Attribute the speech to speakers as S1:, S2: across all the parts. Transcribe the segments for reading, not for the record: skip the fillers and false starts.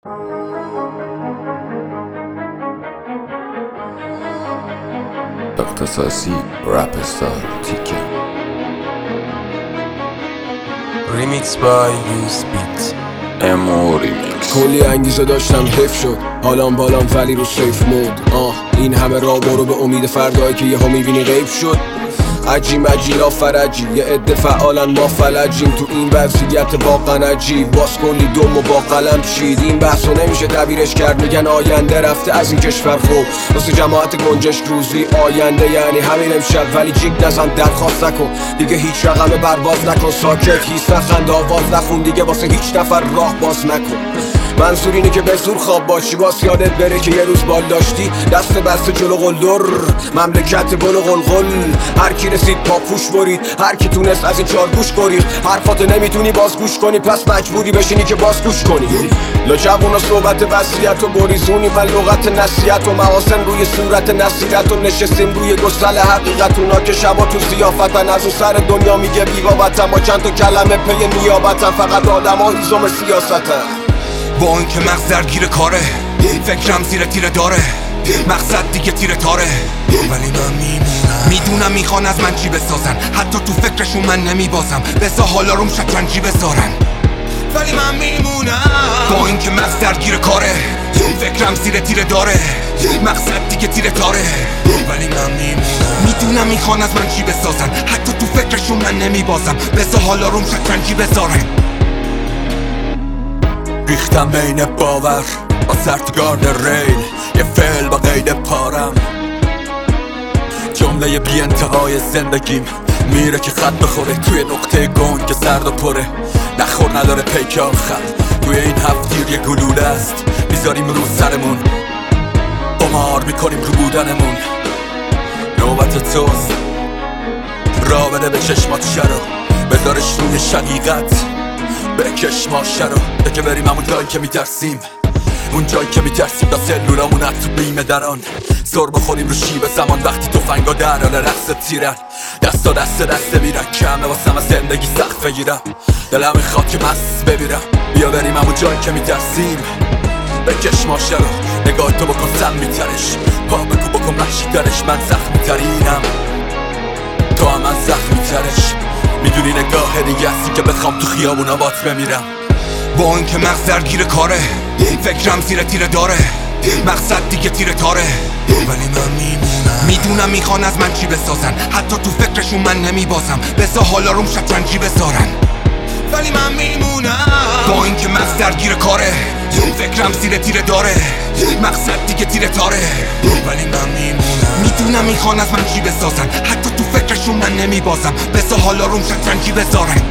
S1: اختصاصی رپ استار تیکه
S2: ریمیکس بای یوز بیت
S1: امو ریمیکس.
S3: کلی انگیزه داشتم حیف شد حالام بالام ولی رو سیف مود. این همه راه برو به امید فردایی که یهو میبینی غیب شد. عجی مجیلا فرجی یه عده فعالن ما فلجیم تو این وضعیت واقعا عجیب. باز کلی دم و با قلم چید. این بحثو نمیشه تعبیرش کرد، میگن آینده رفته از این کشور. خب واسه جماعت گنجشک روزی آینده یعنی همین امشب، ولی جیگ نزن درخواست نکن دیگه هیچ رقم برباز نکن. ساکت هیچ نخند آواز نخون دیگه واسه هیچ نفر راه باز نکن. منظور اینه که به زور خواب باشی باز یادت بره که یه روز بال داشتی دست بسته جلو قلدر مملکت گل و قلقل. هر کی رسید پا پوش برید، هر کی تونست از این چار گوش گریخت. حرفاتو نمیتونی باز گوش کنی پس مجبوری بشینی که باز گوش کنی. لاجوونا صحبت وصیت و گریزونی و لغت نصیحت و محاسن روی صورت نصیرت و نشستیم روی گسل حقیقت. اونا که شبا تو سیافتن از اون سر دنیا میگه بی‌بابتن با چند تا کلمه پی نیابتن. فقط آدم ها هیزم سیاستن.
S4: با این که مغز درگیر کاره، فکرم زیر تیره داره، مقصد دیگه تیره تاره. ولی من میدونم میخوان از من چی بسازن، حتی تو فکرشون من نمیبازم. بذار حالا روم شطرنجی بذارن ولی من میمونم. با این که مغز درگیر کاره، فکرم زیر تیره داره، مقصد دیگه تیره تاره. ولی من میدونم میخوان از من چی بسازن، حتی تو فکرشون من نمیبازم. بذار حالا روم شطرنجی بذارن. ریختم بین باور با سرتگارد ریل، یه فعل با قید پارم. جمله بی انتهای زندگیم میره که خط بخوره توی نقطه گنگ که سرد و پره. نخور نداره پیک آخر توی این هفتیر یه گلوله است میذاریم رو سرمون. قمار میکنیم رو بودنمون. نوبت توست را بده به چشمات شرو، بذارش روی شقیقت بکش ماشه رو. بگه بریم همون جایی که میترسیم، اون جایی که میترسیم تا سلولامون تو بیمه دران. سر بخوریم رو شیب زمان وقتی توفنگا در حال رقص تیرن. دستا دست میرن کمه واسم از زندگی سخت بگیرم. دلم میخواد که مست بمیرم. بیا بریم همون جایی که میترسیم، بکش ماشه رو. نگاه تو بکن سم میترش، پا بگو بکن محشی درش. من زخمی ترینم تو هم من زخمی ترش. میدونی نگاه دیگه هستی که بخوام تو خیابون آبات بمیرم. با این که مغز درگیر کاره، فکرم زیر تیره داره، مقصد دیگه تیره تاره. ولی من میدونم میخوان از من چی بسازن، حتی تو فکرشون من نمیبازم. بذار حالا روم شطرنجی بذارن ولی من میمونم. با این که مغز درگیر کاره، فکرم زیر تیره داره، مقصد دیگه تیره تاره. ولی من میدونم میخوان از من چی بسازن، حتی تو فکرشون من نمیبازم. بذار حالا روم شطرنجی بذارن.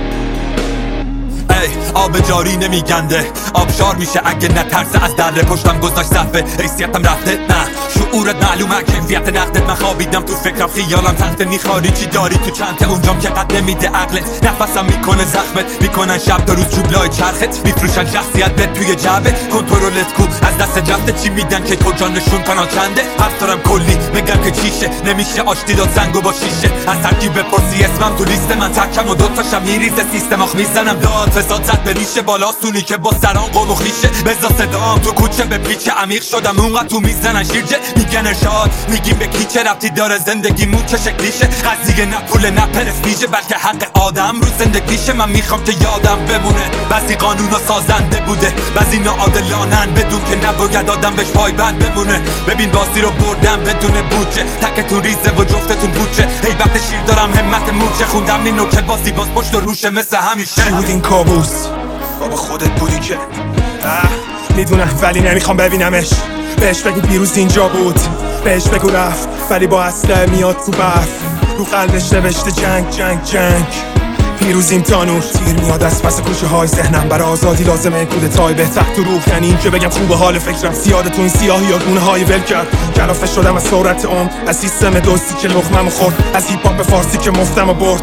S4: آب جاری نمیگنده، آبشار میشه اگه نترسه از دره. پشتم گذاشت صفه، حیثیتم رفته نه شعورت معلومه کیفیت نقدت. من خوابیدم تو فکرم خیالم تخته. میخواری چی داری تو چنته اونجام که قد نمیده عقلت. نفسم میکنه زخمت، میکنن شب تا روز جوبلای چرخت. میفروشن شخصیتت توی جعبه، کنترلت کو از دست رفته. چی میدن که کجا نشون کانال چنده. حرف دارم کلی میگم که چیشه، نمیشه آشتی داد زنگو با شیشه. از هر کی بپرسی اسمم تو لیست من ترکم و دوتاشم میریزه سیستم. آخ میزنم داد فساد زد به ریشه بالاستونی که با سران قوم و خیشه. بزا صدام تو کوچه به پیچه عمیق شدم اونقدر تو میزنن شیرجه. میگن ارشاد میگیم به کی چه ربطی داره زندگیمون چه شکلیشه. قضیه نه پول نه پرستیژه بلکه حق آدم رو زندگیشه. من میخوام که یادم بمونه بعضی قانونا سازنده بوده، بعضی ناعادلانن بدون که نباید آدم بهش پایبند بمونه. ببین بازی رو بردم بدون بودجه، تکتون ریزه و جفتتون بودجه. هیبت شیر دارم همت مورچه، خوندم اینو که بازی باز پشت و روشه مثل همیشه.
S2: چی بود این کابوس؟ بابا خودت بودی که میدونم ولی نمیخوام ببینمش. بهش بگو پیروز اینجا بود، بهش بگو رفت ولی با اسلحه میاد تو برف. رو قلبش نوشته جنگ جنگ جنگ. پیروزیم تا نور تیر میاد از پس کوچه های ذهنم. برای آزادی لازمه کودتای بهتر تو روح. یعنی این که بگم خوب حال فکرم زیاده تو این سیاهی یا گونه های ول کرد. کلافه شدم از سرعت عمر، از سیستم دوستی که لقمه‌مو خورد، از هیپ هاپ فارسی که مفتمو برد.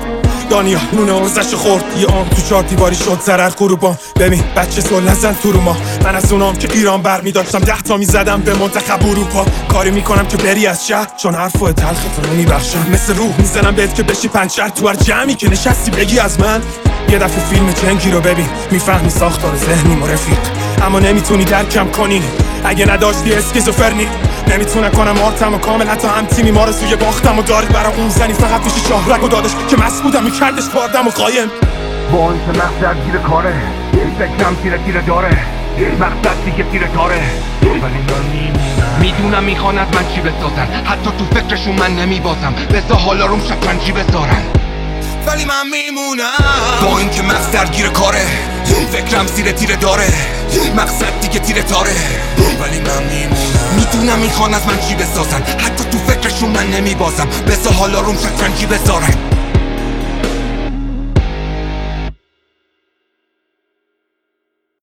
S2: دانیا نونه ارزش خورد یه آن تو 4 دیواری شد ضرر غروبان. ببین بچه سل نزن تو رو ما، من از اونام که ایران برمی داشتم 10 تا میزدم به منتخب اروپا. کاری میکنم که بری از شهر چون حرفو تلختون رو میبخشم، مثل روح میزنم بهت که بشی پنچر تو هر جمعی که نشستی بگی از من. یه دفعه فیلم جنگی رو ببین میفهمی ساختار ذهنی و رفیق، اما نمیتونی درکم کنی اگه نداشتی اسکیزوفرنی. نمیتونم کنم آرتم و کامل حتی هم تیمی ما رو سوی باختم و دارد برا اون زنی فقط میشه شاهرگ و دادش که مست بودم میکردش باردم و قایم.
S5: با اون که مقصد گیر کاره فکرم تیره داره، مقصد دیگه تیره داره، ولی من میدونم میخوان از من چی بسازن، حتی تو فکرشون من نمیبازم، بذار حالا روم شطرنجی بذارن،
S3: ولی من میمونم. با این که مغز درگیر کاره فکرم زیر تیره داره، مقصد دیگه تیره داره، ولی من میمونم. میدونم میخوان از من چی بسازن، حتی تو فکرشون من نمیبازم، بذار حالا روم شطرنجی بذارن.